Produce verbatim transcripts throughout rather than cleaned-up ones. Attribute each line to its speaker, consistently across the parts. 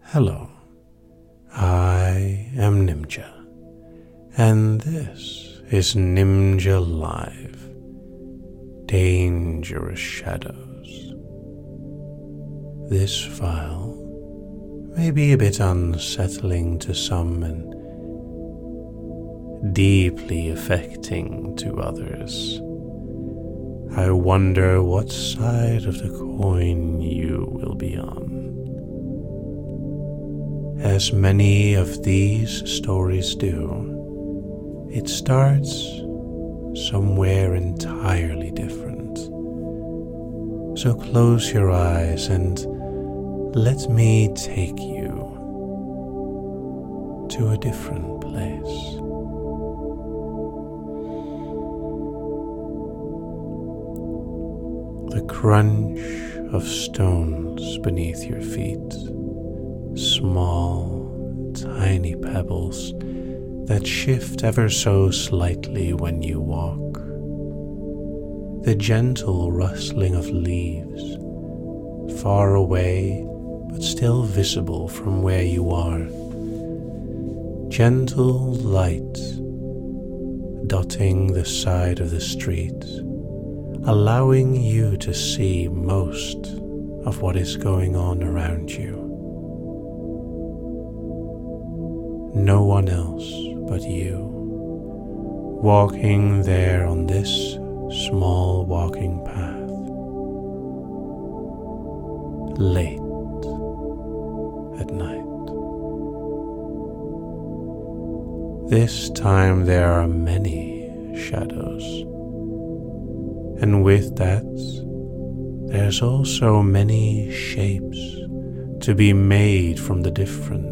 Speaker 1: Hello, I am Nimja, and this is Nimja Live, Dangerous Shadows. This file may be a bit unsettling to some and deeply affecting to others. I wonder what side of the coin you will be on. As many of these stories do, it starts somewhere entirely different. So close your eyes and let me take you to a different place. The crunch of stones beneath your feet, small, tiny pebbles that shift ever so slightly when you walk. The gentle rustling of leaves, far away but still visible from where you are. Gentle light dotting the side of the street, allowing you to see most of what is going on around you. No one else but you, walking there on this small walking path. Late at night. This time there are many shadows, and with that there's also many shapes to be made from the different.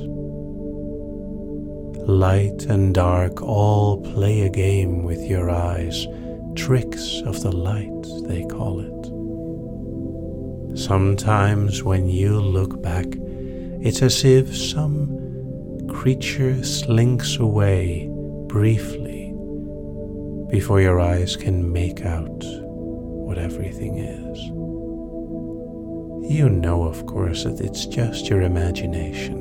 Speaker 1: Light and dark all play a game with your eyes, tricks of the light they call it. Sometimes when you look back, it's as if some creature slinks away briefly before your eyes can make out what everything is. You know, of course, that it's just your imagination.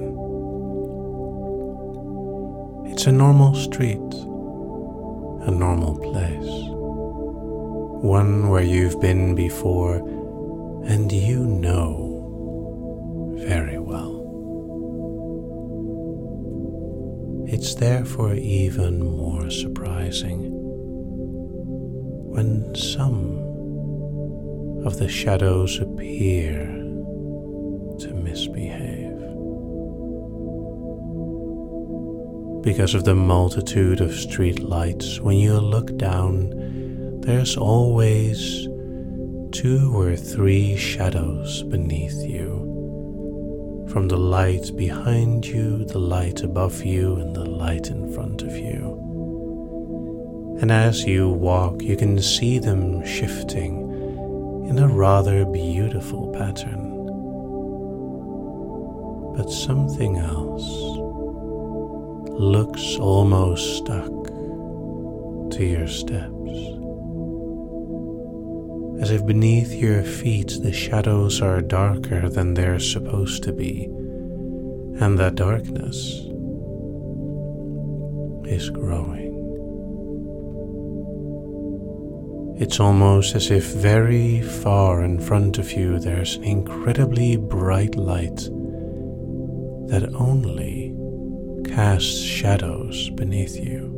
Speaker 1: It's a normal street, a normal place, one where you've been before and you know very well. It's therefore even more surprising when some of the shadows appear to misbehave. Because of the multitude of street lights, when you look down, there's always two or three shadows beneath you. From the light behind you, the light above you, and the light in front of you. And as you walk, you can see them shifting in a rather beautiful pattern. But something else looks almost stuck to your steps, as if beneath your feet the shadows are darker than they're supposed to be, and that darkness is growing. It's almost as if very far in front of you there's an incredibly bright light that only casts shadows beneath you.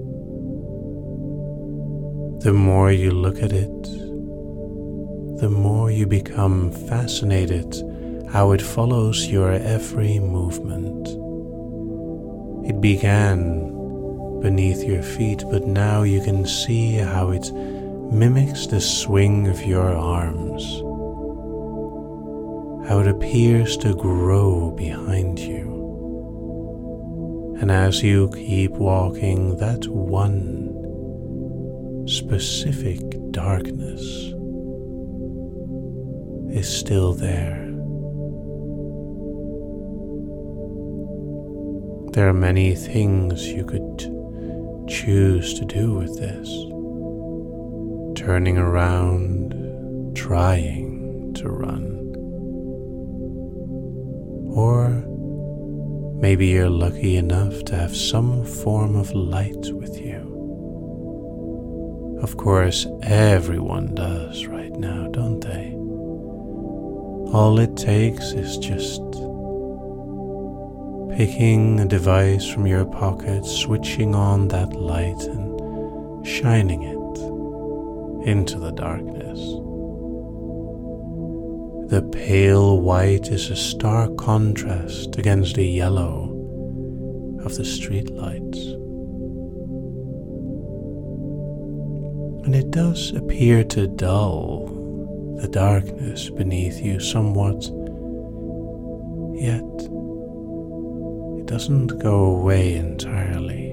Speaker 1: The more you look at it, the more you become fascinated how it follows your every movement. It began beneath your feet, but now you can see how it mimics the swing of your arms, how it appears to grow behind you. And as you keep walking, that one specific darkness is still there. There are many things you could choose to do with this. Turning around, trying to run. Or Maybe you're lucky enough to have some form of light with you. Of course, everyone does right now, don't they? All it takes is just picking a device from your pocket, switching on that light and shining it into the darkness. The pale white is a stark contrast against the yellow of the street lights. And it does appear to dull the darkness beneath you somewhat, yet it doesn't go away entirely.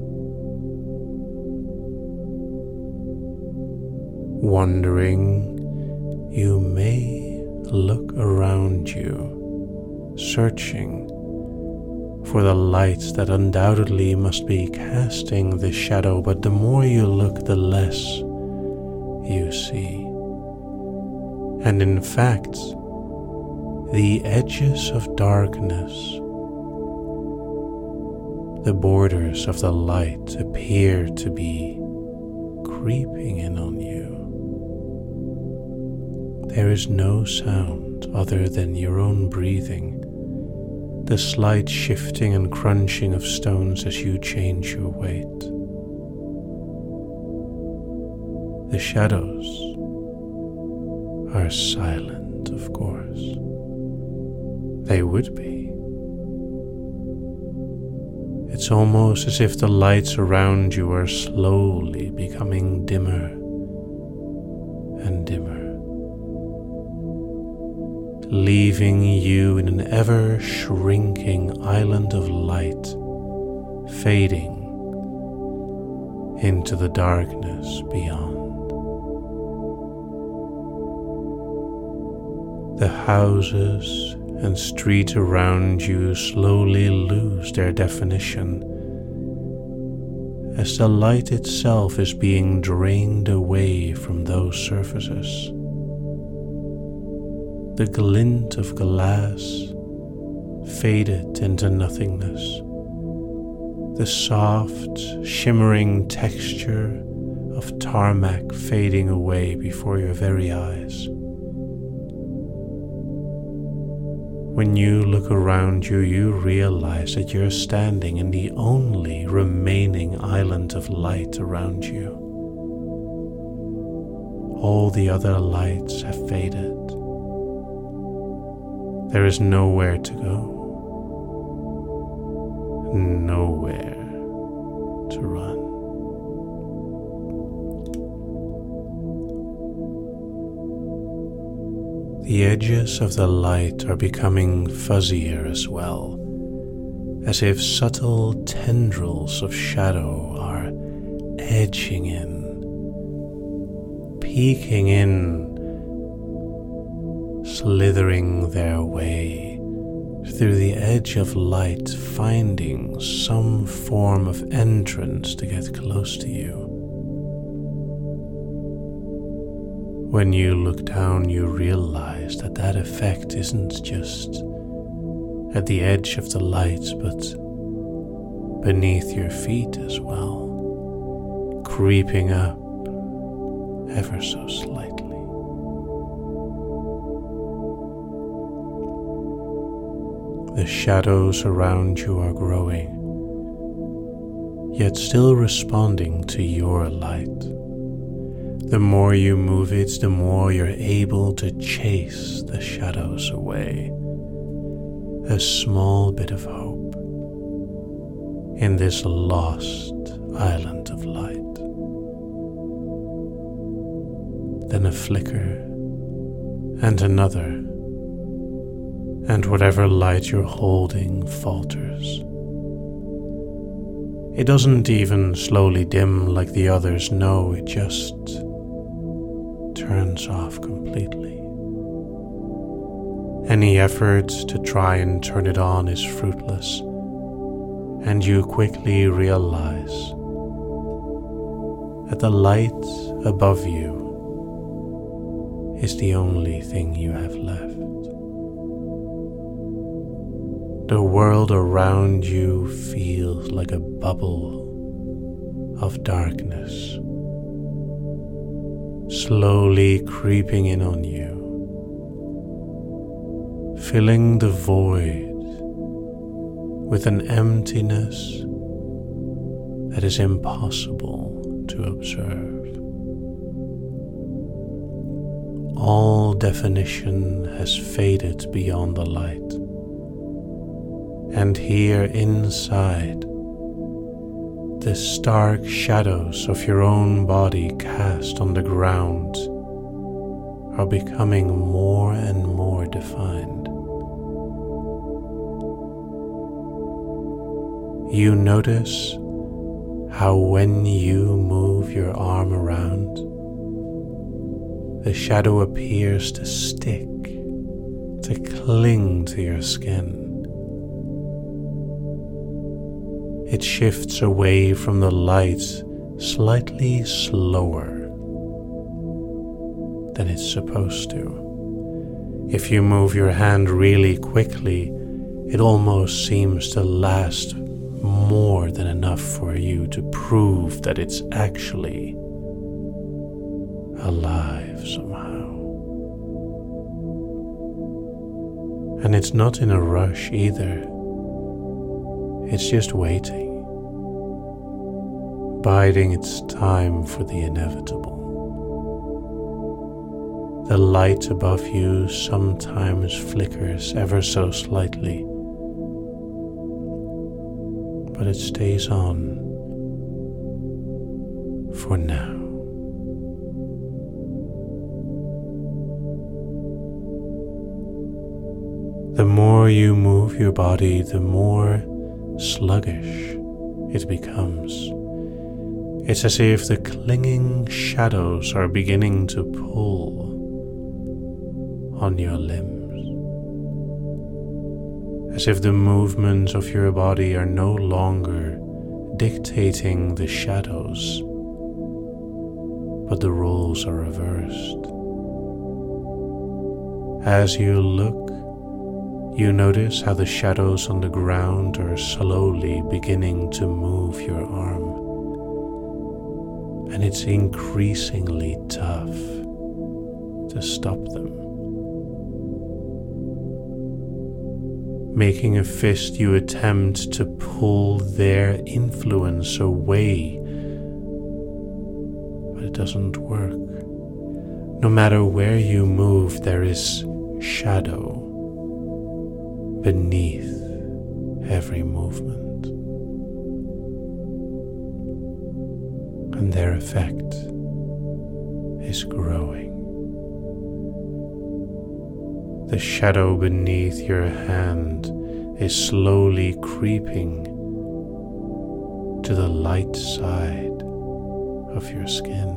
Speaker 1: Wondering, you may look around you, searching for the lights that undoubtedly must be casting the shadow, but the more you look, the less you see. And in fact, the edges of darkness, the borders of the light, appear to be creeping in on you. There is no sound other than your own breathing, the slight shifting and crunching of stones as you change your weight. The shadows are silent, of course. They would be. It's almost as if the lights around you are slowly becoming dimmer and dimmer, leaving you in an ever-shrinking island of light, fading into the darkness beyond. The houses and street around you slowly lose their definition as the light itself is being drained away from those surfaces. The glint of glass faded into nothingness. The soft, shimmering texture of tarmac fading away before your very eyes. When you look around you, you realize that you're standing in the only remaining island of light around you. All the other lights have faded. There is nowhere to go, nowhere to run. The edges of the light are becoming fuzzier as well, as if subtle tendrils of shadow are edging in, peeking in, slithering their way through the edge of light, finding some form of entrance to get close to you. When you look down, you realize that that effect isn't just at the edge of the light, but beneath your feet as well, creeping up ever so slightly. The shadows around you are growing, yet still responding to your light. The more you move it, the more you're able to chase the shadows away. A small bit of hope in this lost island of light. Then a flicker, and another, and whatever light you're holding falters. It doesn't even slowly dim like the others, no, it just turns off completely. Any effort to try and turn it on is fruitless, and you quickly realize that the light above you is the only thing you have left. The world around you feels like a bubble of darkness, slowly creeping in on you, filling the void with an emptiness that is impossible to observe. All definition has faded beyond the light, and here inside, the stark shadows of your own body cast on the ground are becoming more and more defined. You notice how when you move your arm around, the shadow appears to stick, to cling to your skin. It shifts away from the light slightly slower than it's supposed to. If you move your hand really quickly, it almost seems to last more than enough for you to prove that it's actually alive somehow. And it's not in a rush either. It's just waiting, biding its time for the inevitable. The light above you sometimes flickers ever so slightly, but it stays on for now. The more you move your body, the more sluggish it becomes. It's as if the clinging shadows are beginning to pull on your limbs, as if the movements of your body are no longer dictating the shadows, but the roles are reversed. As you look, you notice how the shadows on the ground are slowly beginning to move your arm, and it's increasingly tough to stop them. Making a fist, you attempt to pull their influence away, but it doesn't work. No matter where you move, there is shadow beneath every movement, and their effect is growing. The shadow beneath your hand is slowly creeping to the light side of your skin.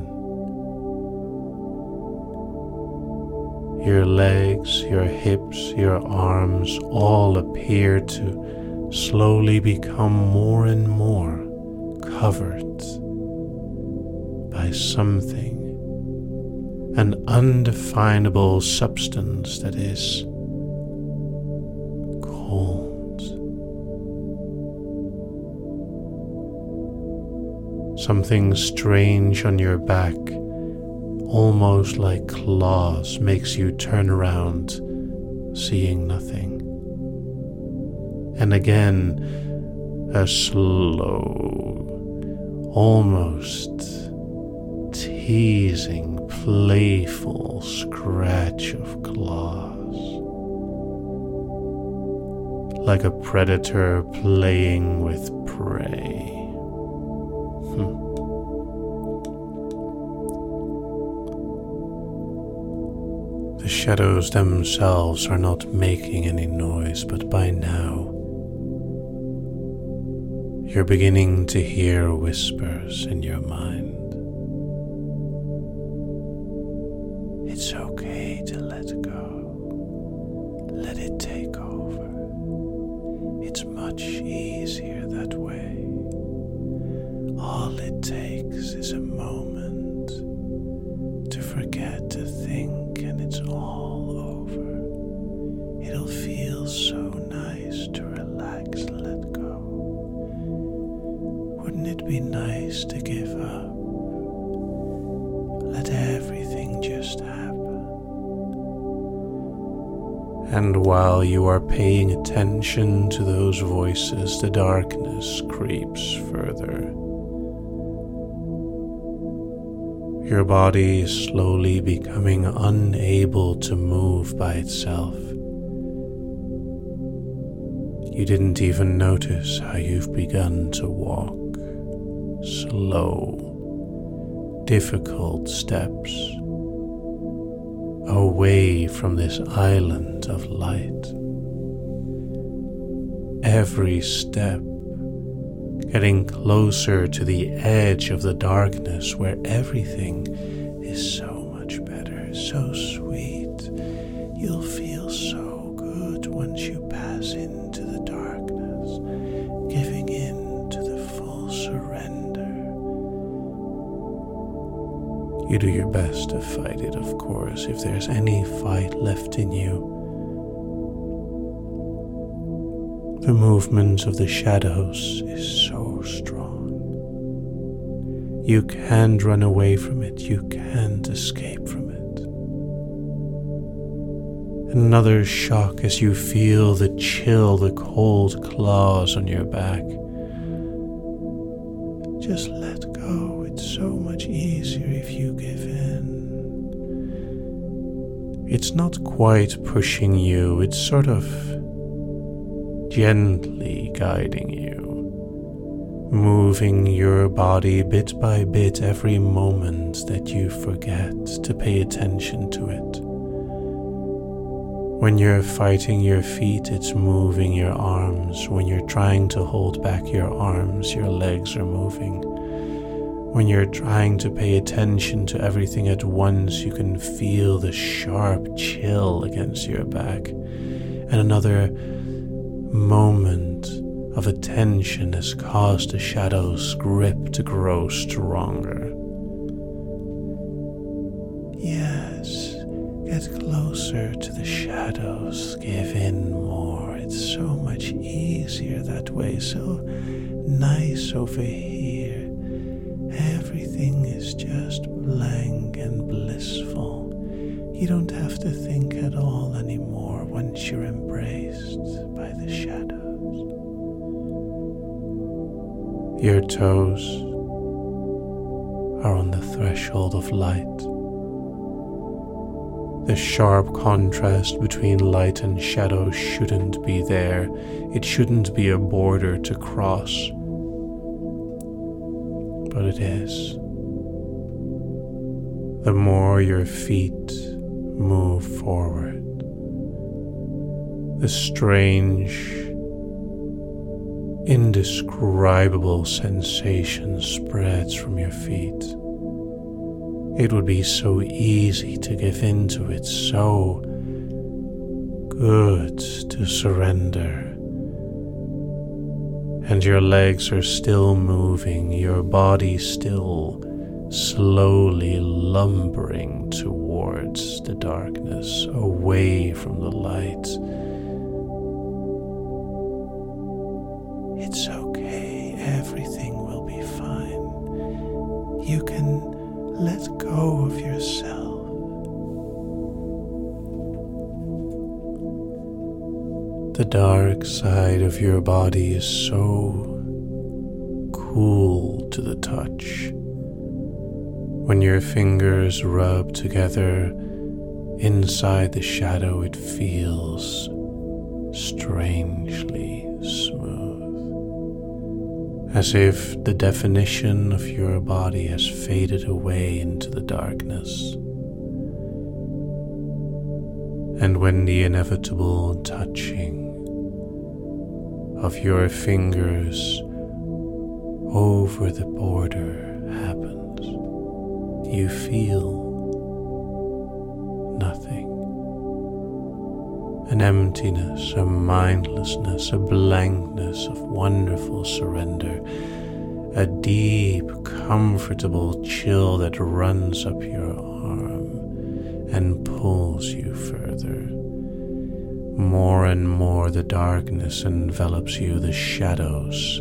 Speaker 1: Your legs, your hips, your arms all appear to slowly become more and more covered by something, an undefinable substance that is cold. Something strange on your back, almost like claws, makes you turn around, seeing nothing. And again, a slow, almost teasing, playful scratch of claws, like a predator playing with prey. Hmm. The shadows themselves are not making any noise, but by now you're beginning to hear whispers in your mind. It's okay to let go. Let it take over. It's much easier that way. All it takes is a moment to forget to think, and it's all over. It'll feel so nice to relax. And while you are paying attention to those voices, the darkness creeps further. Your body is slowly becoming unable to move by itself. You didn't even notice how you've begun to walk. Slow, difficult steps away from this island of light. Every step getting closer to the edge of the darkness where everything is so much better, so sweet. You'll feel so good once you pass into the darkness, giving in to the full surrender. You do your best to fight it, of course, if there's any fight left in you. The movement of the shadows is so strong. You can't run away from it, you can't escape from it. Another shock as you feel the chill, the cold claws on your back. Just let go, it's so much easier if you give in. It's not quite pushing you, it's sort of gently guiding you, moving your body bit by bit every moment that you forget to pay attention to it. When you're fighting your feet, it's moving your arms. When you're trying to hold back your arms, your legs are moving. When you're trying to pay attention to everything at once, you can feel the sharp chill against your back. And another moment of attention has caused the shadow's grip to grow stronger. Yes, get closer to the shadows, give in more. It's so much easier that way, so nice over here. Everything is just blank and blissful. You don't have to think at all anymore once you're embraced by the shadows. Your toes are on the threshold of light. The sharp contrast between light and shadow shouldn't be there. It shouldn't be a border to cross. But it is. The more your feet move forward, the strange, indescribable sensation spreads from your feet. It would be so easy to give in to it, so good to surrender. And your legs are still moving, your body still slowly lumbering towards the darkness, away from the light. It's okay, everything will be fine. You can let go of yourself. The dark side of your body is so cool to the touch. When your fingers rub together inside the shadow, it feels strangely smooth, as if the definition of your body has faded away into the darkness. And when the inevitable touching of your fingers over the border happens, you feel nothing. An emptiness, a mindlessness, a blankness of wonderful surrender, a deep, comfortable chill that runs up your arm and pulls you further. More and more the darkness envelops you, the shadows,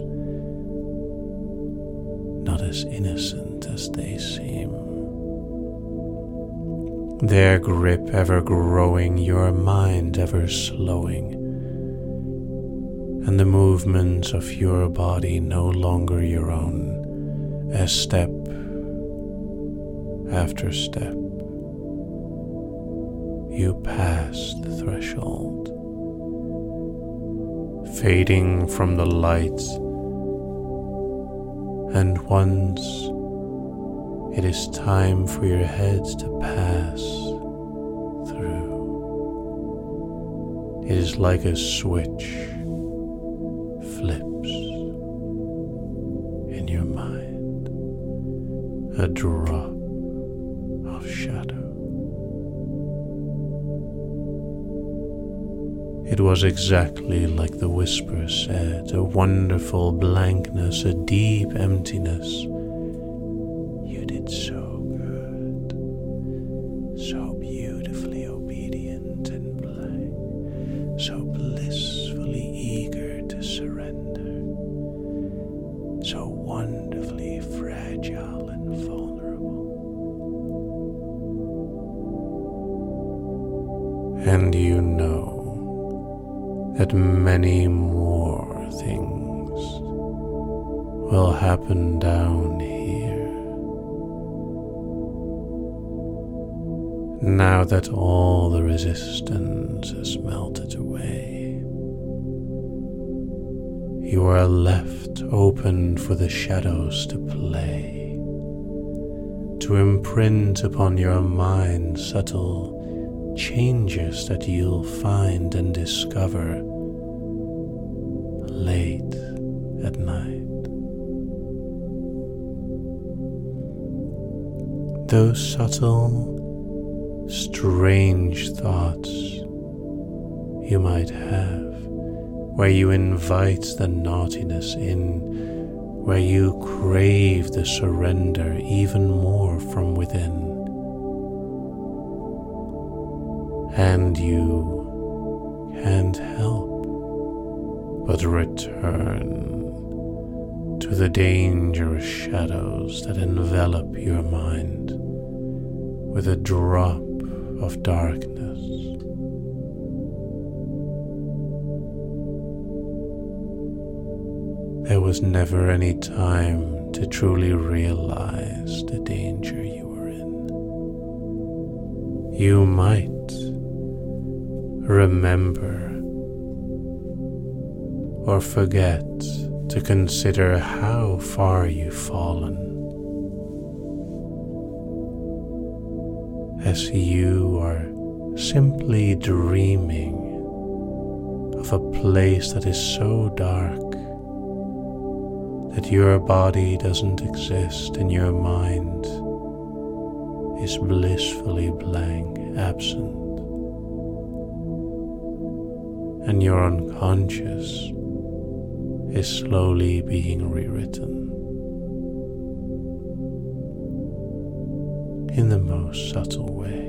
Speaker 1: not as innocent as they seem. their grip ever growing, your mind ever slowing, and the movements of your body no longer your own, as step after step you pass the threshold, fading from the light, and once it is time for your head to pass through, it is like a switch flips in your mind, a drop of shadow. It was exactly like the whisper said, a wonderful blankness, a deep emptiness. You did so good, so beautifully obedient and blank, so blissfully eager to surrender, so wonderfully fragile and vulnerable. And you know that many more things will happen down here, now that all the resistance has melted away. You are left open for the shadows to play, to imprint upon your mind subtle changes that you'll find and discover late at night. Those subtle, strange thoughts you might have, where you invite the naughtiness in, where you crave the surrender even more from within. And you can't help but return to the dangerous shadows that envelop your mind with a drop of darkness. There was never any time to truly realize the danger you were in. You might remember or forget to consider how far you've fallen, as you are simply dreaming of a place that is so dark that your body doesn't exist and your mind is blissfully blank, absent, and your unconscious is slowly being rewritten in the most subtle ways.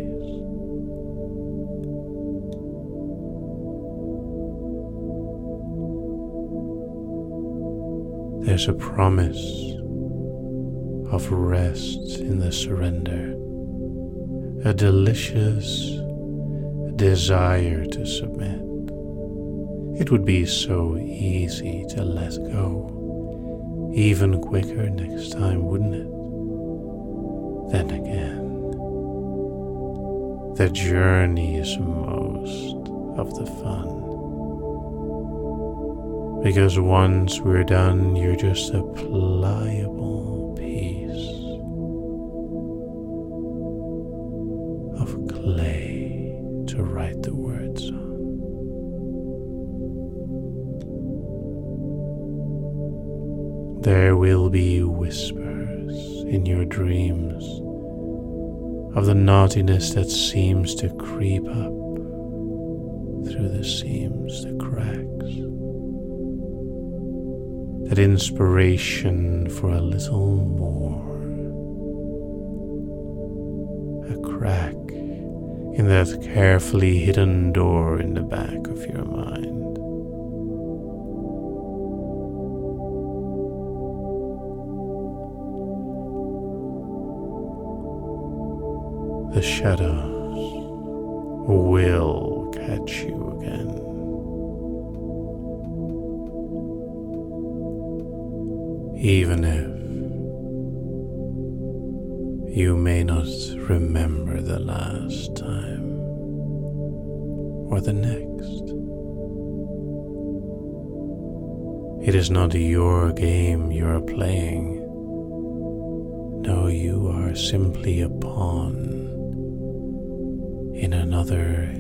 Speaker 1: There's a promise of rest in the surrender, a delicious desire to submit. It would be so easy to let go, even quicker next time, wouldn't it? Then again, the journey is most of the fun. Because once we're done, you're just a pliable piece of clay to write the words on. There will be whispers in your dreams of the naughtiness that seems to creep up through the seams, the cracks. That inspiration for a little more. A crack in that carefully hidden door in the back of your mind. The shadow will catch you again. Even if you may not remember the last time or the next. It is not your game you are playing. No, you are simply a pawn in another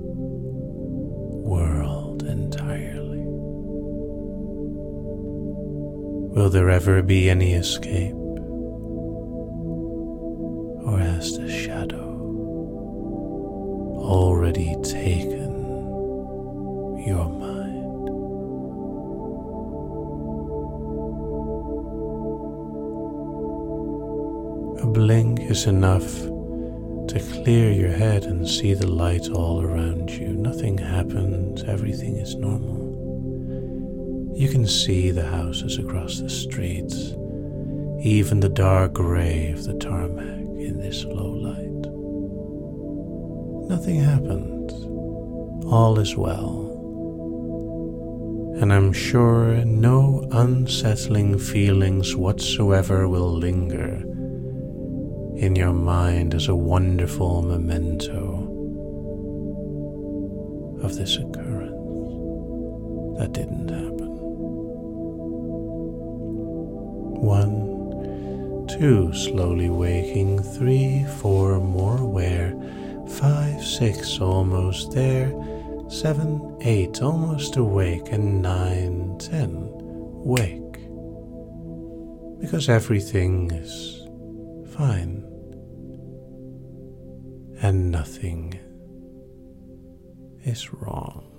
Speaker 1: world entirely. Will there ever be any escape? Or has the shadow already taken your mind? A blink is enough to clear your head and see the light all around you. Nothing happened, everything is normal. You can see the houses across the streets, even the dark gray of the tarmac in this low light. Nothing happened. All is well. And I'm sure no unsettling feelings whatsoever will linger in your mind as a wonderful memento of this occurrence that didn't happen. One, two, slowly waking, three, four, more aware, five, six, almost there, seven, eight, almost awake, and nine, ten, wake. Because everything is fine, and nothing is wrong.